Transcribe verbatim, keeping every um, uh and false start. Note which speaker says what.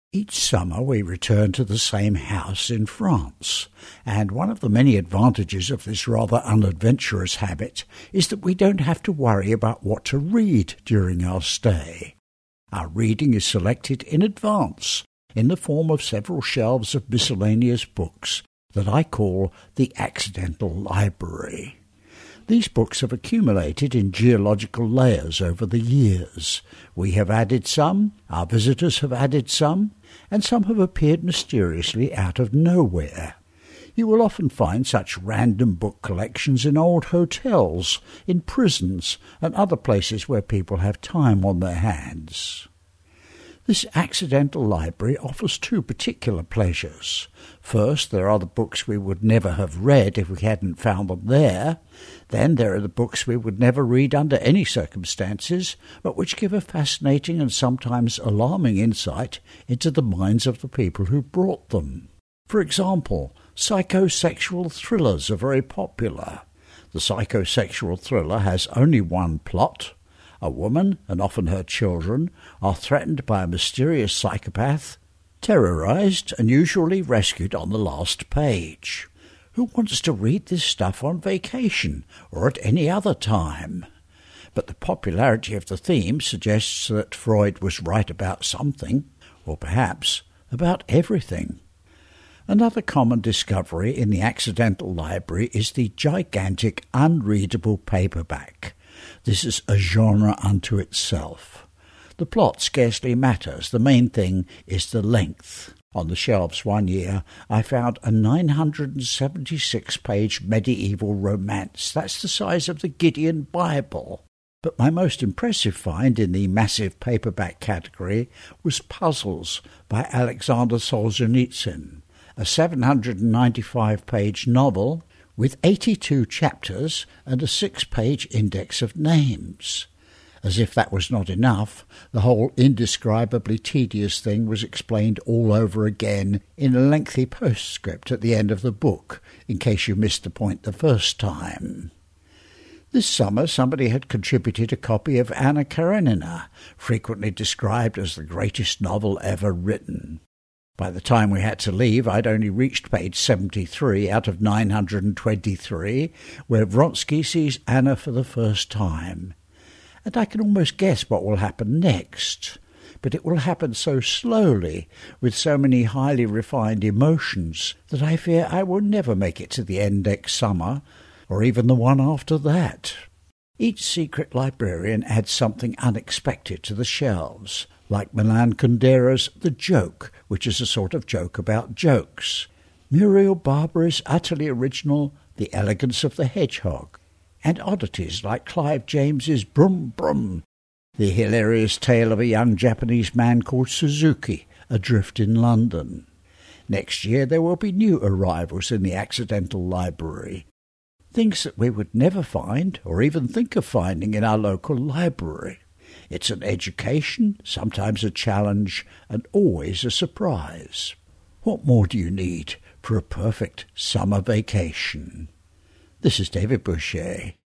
Speaker 1: Each summer we return to the same house in France, and one of the many advantages of this rather unadventurous habit is that we don't have to worry about what to read during our stay. Our reading is selected in advance in the form of several shelves of miscellaneous books that I call the Accidental Library. These books have accumulated in geological layers over the years. We have added some, our visitors have added some, and some have appeared mysteriously out of nowhere. You will often find such random book collections in old hotels, in prisons, and other places where people have time on their hands. This accidental library offers two particular pleasures. First, there are the books we would never have read if we hadn't found them there. Then there are the books we would never read under any circumstances, but which give a fascinating and sometimes alarming insight into the minds of the people who brought them. For example, psychosexual thrillers are very popular. The psychosexual thriller has only one plot. A woman, and often her children, are threatened by a mysterious psychopath, terrorized and usually rescued on the last page. Who wants to read this stuff on vacation or at any other time? But the popularity of the theme suggests that Freud was right about something, or perhaps about everything. Another common discovery in the Accidental Library is the gigantic unreadable paperback. This is a genre unto itself. The plot scarcely matters. The main thing is the length. On the shelves one year, I found a nine hundred seventy-six page medieval romance. That's the size of the Gideon Bible. But my most impressive find in the massive paperback category was Puzzles by Alexander Solzhenitsyn, a seven hundred ninety-five page novel with eighty-two chapters and a six-page index of names. As if that was not enough, the whole indescribably tedious thing was explained all over again in a lengthy postscript at the end of the book, in case you missed the point the first time. This summer somebody had contributed a copy of Anna Karenina, frequently described as the greatest novel ever written. By the time we had to leave, I'd only reached page seventy-three out of nine hundred twenty-three, where Vronsky sees Anna for the first time. And I can almost guess what will happen next. But it will happen so slowly, with so many highly refined emotions, that I fear I will never make it to the end next summer, or even the one after that. Each secret librarian adds something unexpected to the shelves, like Milan Kundera's The Joke, which is a sort of joke about jokes. Muriel Barbary's utterly original The Elegance of the Hedgehog, and oddities like Clive James's Brum Brum, the hilarious tale of a young Japanese man called Suzuki, adrift in London. Next year there will be new arrivals in the Accidental Library, things that we would never find or even think of finding in our local library. It's an education, sometimes a challenge, and always a surprise. What more do you need for a perfect summer vacation? This is David Boucher.